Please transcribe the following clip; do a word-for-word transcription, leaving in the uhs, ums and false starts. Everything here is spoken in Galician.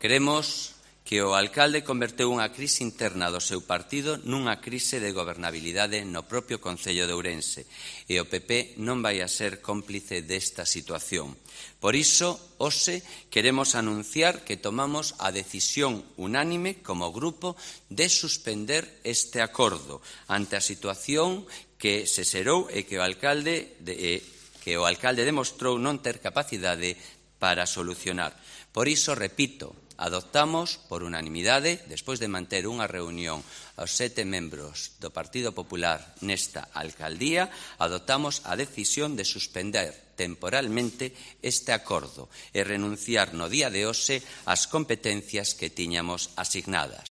Cremos que o alcalde converteu unha crise interna do seu partido nunha crise de gobernabilidade no propio Concello de Ourense e o P P non vai a ser cómplice desta situación. Por iso, hoxe, queremos anunciar que tomamos a decisión unánime como grupo de suspender este acordo ante a situación que se xerou e que o alcalde, de, que o alcalde demostrou non ter capacidade para solucionar. Por iso, repito, adoptamos por unanimidade, despois de manter unha reunión aos sete membros do Partido Popular nesta alcaldía, adoptamos a decisión de suspender temporalmente este acordo e renunciar no día de hoxe ás competencias que tiñamos asignadas.